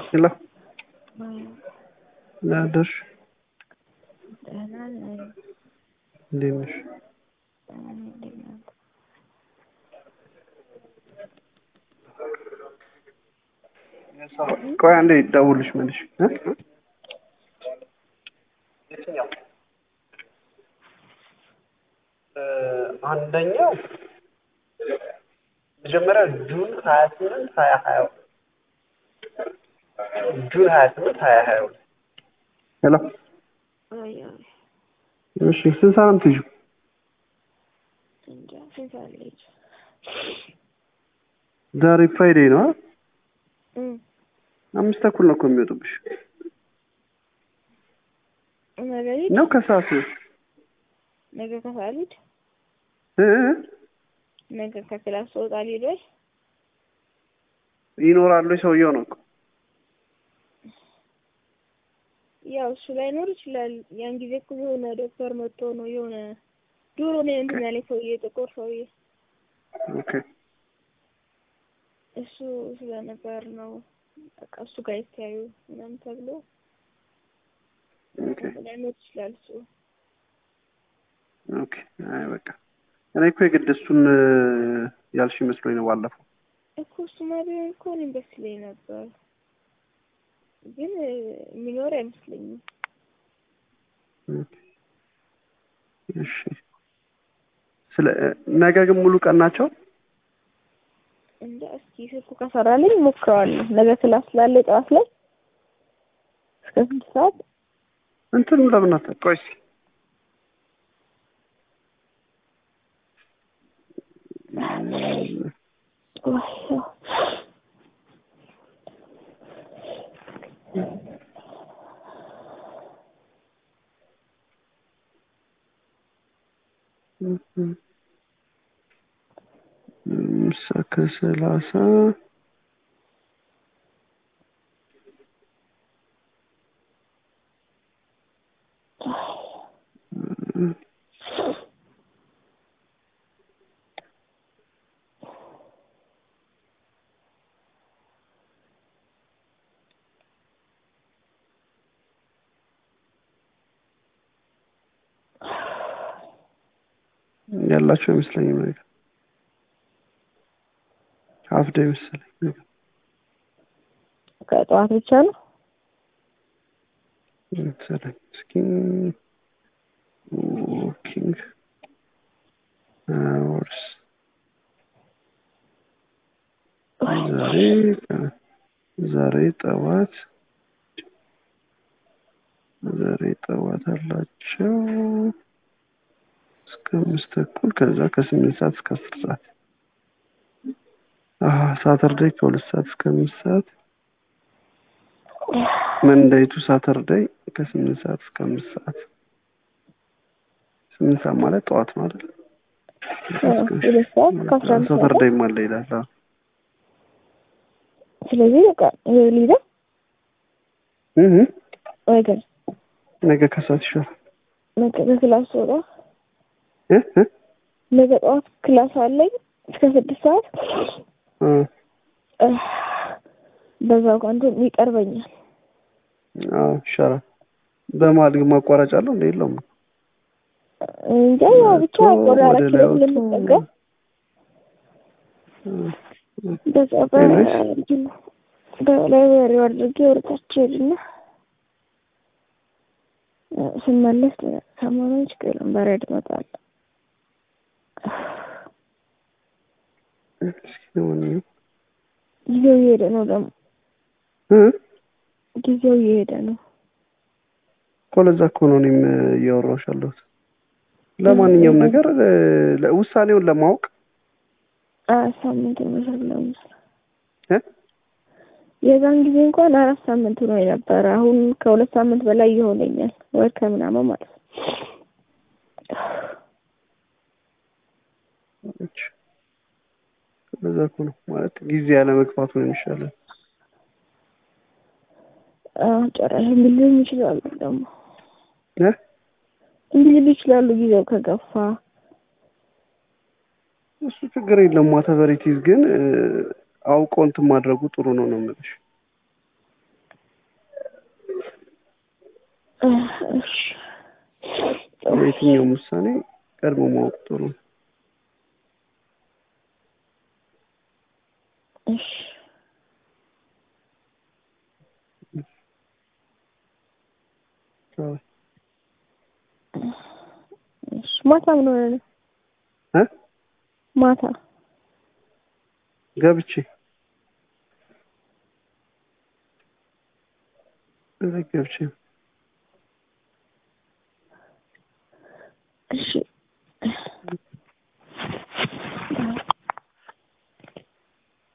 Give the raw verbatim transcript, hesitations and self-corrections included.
يلا ما لا درش أنا أنا دي مش أنا ቆይ አንዴ ደውልሽ መልሽ እ የትኛው አንደኛው መጀመሪያ ጁን ሀያ ስምንት ሀያ ሀያ ጁን ሀያ ስምንት ሀያ ሀያ ሄሎ أي أي እሺ ስንት ሰዓት ነው የምትይዥው? እንጃ ስንት ሰዓት ልሂድ? ዛሬ ፍራይዴ ነው አ እም አምስት ተኩል ነው እኮ የሚወጡብሽ ነገ ልሂድ? ነው ከሰዓት ነገ ከሰዓት ልሂድ? እ ነገ ከክላስ ስወጣ ልሂድ ወይ? ይኖራሉ ሰውየው ነው እኮ ያው እሱ ላይኖር ይችላል። ያን ጊዜ እኮ የሆነ ዶክተር መጥቶ ነው የሆነ ዱሮ ነው እንትን ያለኝ ሰውዬ ጥቁር ሰውዬ ኦኬ እሱ ስለነበር ነው በቃ እሱ ጋር ይተያዩ ምናምን ተብሎ ኦኬ ላይኖር ይችላል እሱ። ኦኬ አይ በቃ እኔ እኮ የግድ እሱን ያልሽ መስሎኝ ነው ባለፈው እኮ እሱማ ቢሆን እኮ እኔም ደስ ይለኝ ነበር ግን የሚኖር አይመስለኝም። እሺ ስለ ነገ ግን ሙሉ ቀን ናቸው? እንጃ እስኪ ስልኩ ከሰራልኝ ሞክረዋለሁ። ነገ ክላስ ስላለ ጠዋት ላይ እስከ ስንት ሰዓት እንትን ለምን አትቆይስ ከሰላሳ ያላችሁ አይመስለኝም ነገር ሀፍ ዴይ መሰለኝ ከጠዋት ብቻ ነው መሰለኝ እስኪ ዎኪንግ አወርስ ዛሬ ዛሬ ጠዋት ዛሬ ጠዋት አላቸው እስከ አምስት ተኩል ከዛ ከስምንት ሰዓት እስከ አስር ሰዓት አሃ ሳተርዴይ ከሁለት ሰዓት እስከ አምስት ሰዓት መንዴይ ቱ ሳተርዴይ ከስምንት ሰዓት እስከ አምስት ሰዓት ስምንት ሰዓት ማለት ጠዋት ነው አይደል? ሁለት ሰዓት ከአስራ አንድ ሰዓት ሳተርዴይ ማለት ይላል። ስለዚህ በቃ ይሄ ሊዳ እህ ነገ ነገ ከሰዓት ይሻላል። ነገ ክላስ ወጣ እህ እህ ነገ ጠዋት ክላስ አለኝ እስከ ስድስት ሰዓት እ በዛው ቀን ይቀርበኛል። አዎ ይሻላል። በመሀል ግን ማቋረጫ አለው እንዴ? የለውም። እንጃ ያው ብቻ ወደ አራት ኪሎ ስለምጠጋ በዛ በላይብረሪ አድርጌ ወርታች ሄድና ስመለስ ሰሞኑን ችግር በረድ መጣል ጊዜው እየሄደ ነው ደግሞ ጊዜው እየሄደ ነው ኮለዛ እኮ ነው እኔም እያወራሁሽ ያለሁት። ለማንኛውም ነገር ውሳኔውን ለማወቅ ሳምንት ነው እ የዛን ጊዜ እንኳን አራት ሳምንት ነው የነበረ። አሁን ከሁለት ሳምንት በላይ ይሆነኛል ወይ ከምናምን ማለት ነው። እሺ ለዛ እኮ ነው ማለት ጊዜ ያለ መግፋቱ ነው የሚሻለው። አዎ ጨራሽ ሊሉኝ ይችላሉ ደግሞ እ ሊሉ ይችላሉ ጊዜው ከገፋ። እሱ ችግር የለም። ማተበሪቲዝ ግን አውቆ እንትን ማድረጉ ጥሩ ነው ነው የምልሽ። እሺ የትኛውም ውሳኔ ቀድሞ ማወቅ ጥሩ ነው። እሺ ቻው። እሺ ማታ ምን ሆነ ነው? እ ማታ ገብቼ ገብቼ እሺ